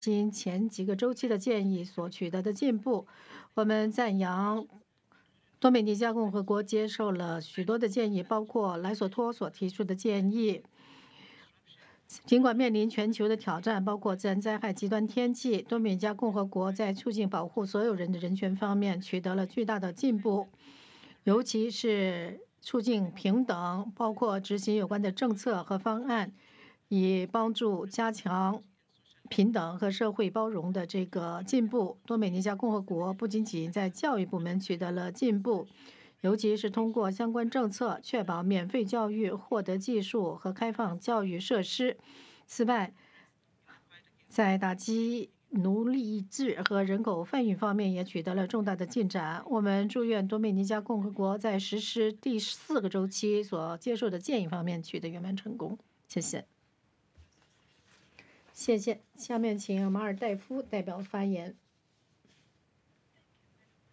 新前几个周期的建议所取得的进步。我们赞扬多美尼加共和国接受了许多的建议，包括莱索托所提出的建议。尽管面临全球的挑战，包括自然灾害、极端天气，多米尼加共和国在促进保护所有人的人权方面取得了巨大的进步，尤其是促进平等，包括执行有关的政策和方案，以帮助加强平等和社会包容的这个进步。多美尼加共和国不仅仅在教育部门取得了进步，尤其是通过相关政策确保免费教育、获得技术和开放教育设施。此外，在打击奴隶制和人口贩运方面也取得了重大的进展。我们祝愿多美尼加共和国在实施第4个周期所接受的建议方面取得圆满成功。谢谢。谢谢。下面请马尔代夫代表发言。